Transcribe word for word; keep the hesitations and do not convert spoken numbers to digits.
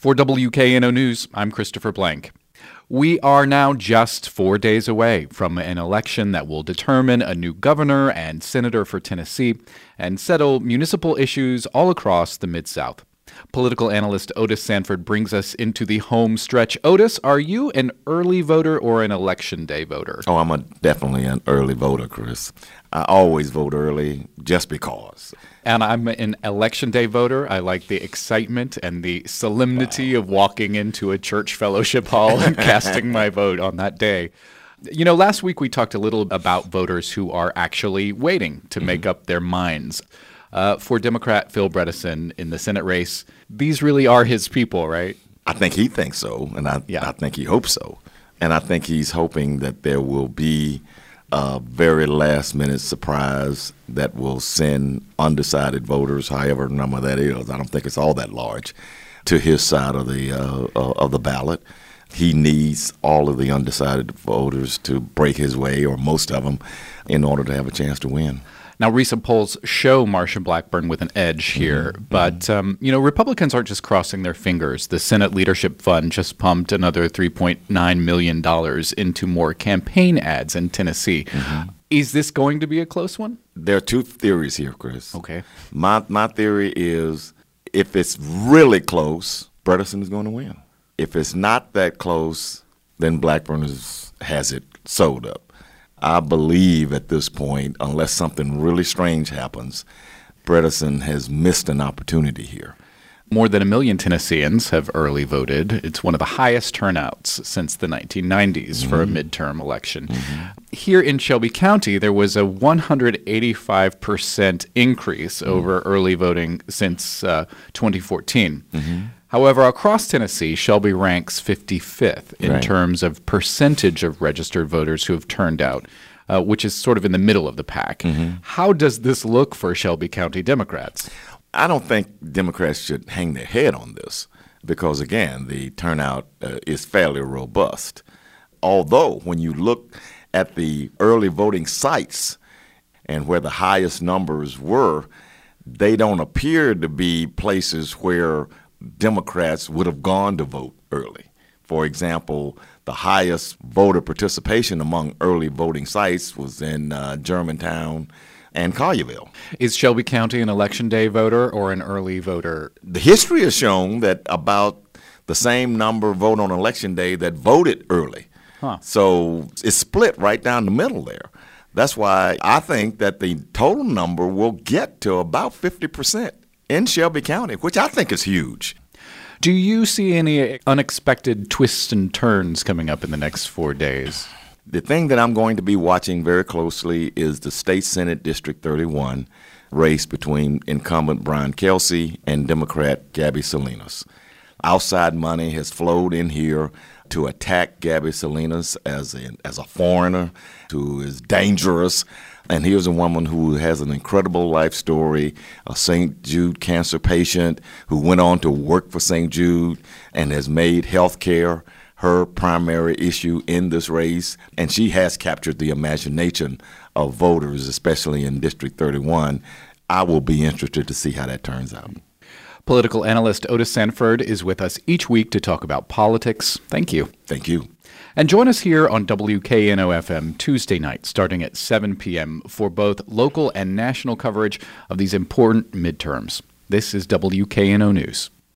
For W K N O News, I'm Christopher Blank. We are now just four days away from an election that will determine a new governor and senator for Tennessee and settle municipal issues all across the Mid-South. Political analyst Otis Sanford brings us into the home stretch. Otis, are you an early voter or an election day voter? Oh, I'm a, definitely an early voter, Chris. I always vote early just because. And I'm an election day voter. I like the excitement and the solemnity wow. of walking into a church fellowship hall and casting my vote on that day. You know, last week we talked a little about voters who are actually waiting to mm-hmm. make up their minds. Uh, for Democrat Phil Bredesen in the Senate race, these really are his people, right? I think he thinks so, and I, yeah. I think he hopes so. And I think he's hoping that there will be a very last-minute surprise that will send undecided voters, however number that is, I don't think it's all that large, to his side of the uh, of the ballot. He needs all of the undecided voters to break his way, or most of them, in order to have a chance to win. Now, recent polls show Marsha Blackburn with an edge here, mm-hmm. but, um, you know, Republicans aren't just crossing their fingers. The Senate Leadership Fund just pumped another three point nine million dollars into more campaign ads in Tennessee. Mm-hmm. Is this going to be a close one? There are two theories here, Chris. Okay. My, my theory is if it's really close, Bredesen is going to win. If it's not that close, then Blackburn is, has it sold up. I believe at this point, unless something really strange happens, Bredesen has missed an opportunity here. More than a million Tennesseans have early voted. It's one of the highest turnouts since the nineteen nineties mm-hmm. for a midterm election. Mm-hmm. Here in Shelby County, there was a one hundred eighty-five percent increase mm-hmm. over early voting since uh, twenty fourteen. Mm-hmm. However, across Tennessee, Shelby ranks fifty-fifth in right. terms of percentage of registered voters who have turned out, uh, which is sort of in the middle of the pack. Mm-hmm. How does this look for Shelby County Democrats? I don't think Democrats should hang their head on this because, again, the turnout uh, is fairly robust. Although, when you look at the early voting sites and where the highest numbers were, they don't appear to be places where Democrats would have gone to vote early. For example, the highest voter participation among early voting sites was in uh, Germantown and Collierville. Is Shelby County an election day voter or an early voter? The history has shown that about the same number vote on election day that voted early. Huh. So it's split right down the middle there. That's why I think that the total number will get to about fifty percent. In Shelby County, which I think is huge. Do you see any unexpected twists and turns coming up in the next four days? The thing that I'm going to be watching very closely is the State Senate District thirty-one race between incumbent Brian Kelsey and Democrat Gabby Salinas. Outside money has flowed in here to attack Gabby Salinas as a, as a foreigner who is dangerous. And here's a woman who has an incredible life story, a Saint Jude cancer patient who went on to work for Saint Jude and has made health care her primary issue in this race. And she has captured the imagination of voters, especially in District thirty-one. I will be interested to see how that turns out. Political analyst Otis Sanford is with us each week to talk about politics. Thank you. Thank you. And join us here on W K N O F M Tuesday night starting at seven p.m. for both local and national coverage of these important midterms. This is W K N O News.